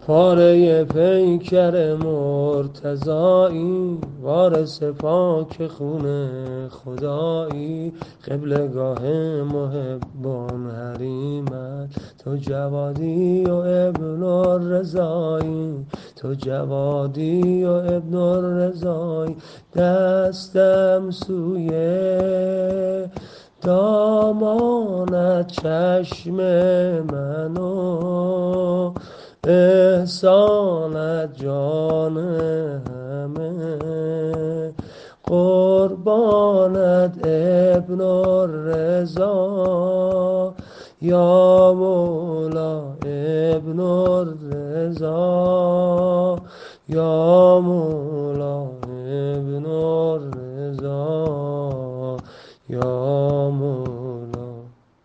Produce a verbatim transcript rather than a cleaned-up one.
پاره پیکر مرتضایی، وارث پاک خون خدایی، قبلگاه محبان حریمت، تو جوادی و ابن الرضایی، تو جوادی و ابن الرضایی. دستم سوی دامانت، چشم منو احسانت جان همه، قربانت ابن الرضا، یا مولا ابن الرضا، یا مولا